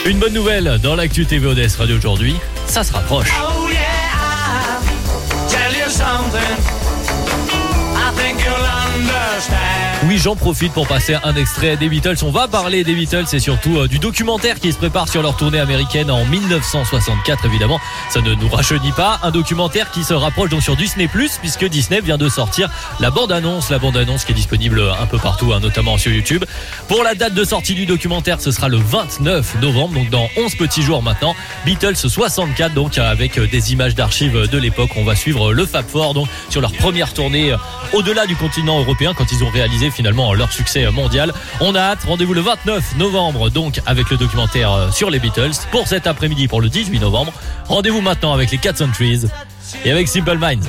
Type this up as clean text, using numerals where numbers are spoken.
Une bonne nouvelle dans l'actu TV ODS Radio aujourd'hui, ça se rapproche. Oh yeah, tell you something. I think you'll understand. Oui, j'en profite pour passer un extrait des Beatles. On va parler des Beatles et surtout du documentaire qui se prépare sur leur tournée américaine en 1964, évidemment. Ça ne nous rajeunit pas. Un documentaire qui se rapproche donc sur Disney+, puisque Disney vient de sortir la bande-annonce qui est disponible un peu partout, notamment sur YouTube. Pour la date de sortie du documentaire, ce sera le 29 novembre, donc dans 11 petits jours maintenant. Beatles 64, donc avec des images d'archives de l'époque. On va suivre le Fab Four, donc sur leur première tournée au-delà du continent européen, quand ils ont réalisé finalement leur succès mondial. On a hâte, rendez-vous le 29 novembre donc avec le documentaire sur les Beatles. Pour cet après-midi, pour le 18 novembre, rendez-vous maintenant avec les Cats on Trees et avec Simple Minds.